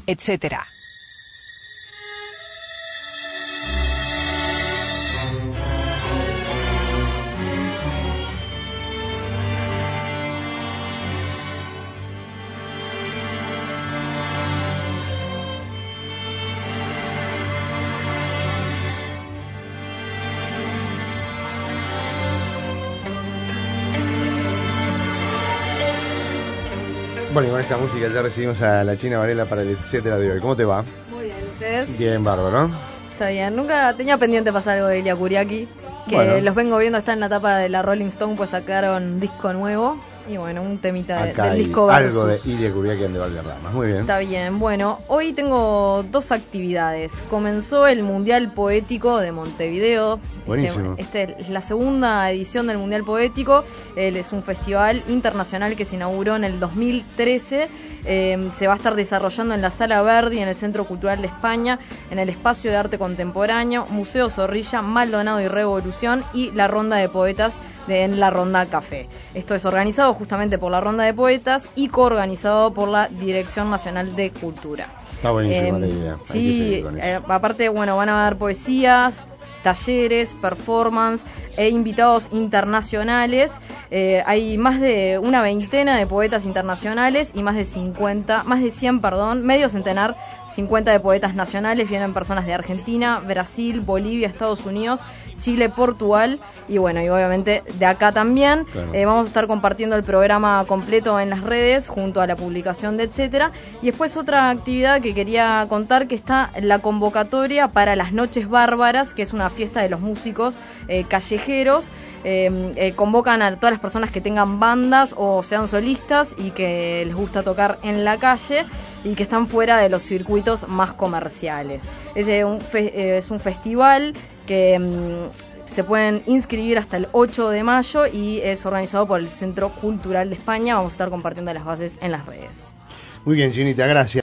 etc. Bueno, y con esta música ya recibimos a la China Varela para el etcétera de hoy. ¿Cómo te va? Muy bien, ¿ustedes? Bien, bárbaro. Está bien, nunca tenía pendiente pasar algo de Ilia Kuriaki, que Bueno. los vengo viendo, está en la tapa de la Rolling Stone, pues sacaron disco nuevo, y bueno, un temita Acá del hay disco Versus. algo de Ilia Kuriaki de Valderrama. Muy bien. Está bien, bueno, hoy tengo dos actividades. Comenzó el Mundial Poético de Montevideo. Buenísimo. Este es la segunda edición del Mundial Poético. Es un festival internacional que se inauguró en el 2013. Se va a estar desarrollando en la Sala Verdi, en el Centro Cultural de España, en el Espacio de Arte Contemporáneo, Museo Zorrilla, Maldonado y Revolución y la Ronda de Poetas en la Ronda Café. Esto es organizado justamente por la Ronda de Poetas y coorganizado por la Dirección Nacional de Cultura. Está buenísima la idea. Sí, aparte, bueno, van a haber poesías, talleres, performance e invitados internacionales. Hay más de una veintena de poetas internacionales y más de 100, medio centenar, 50 de poetas nacionales. Vienen personas de Argentina, Brasil, Bolivia, Estados Unidos, Chile, Portugal y bueno, y obviamente de acá también. Claro. Vamos a estar compartiendo el programa completo en las redes junto a la publicación de etcétera. Y después otra actividad que quería contar, que está la convocatoria para las Noches Bárbaras, que es una fiesta de los músicos callejeros. Convocan a todas las personas que tengan bandas o sean solistas y que les gusta tocar en la calle y que están fuera de los circuitos más comerciales. Es un festival que se pueden inscribir hasta el 8 de mayo y es organizado por el Centro Cultural de España. Vamos a estar compartiendo las bases en las redes. Muy bien, Chinita, gracias.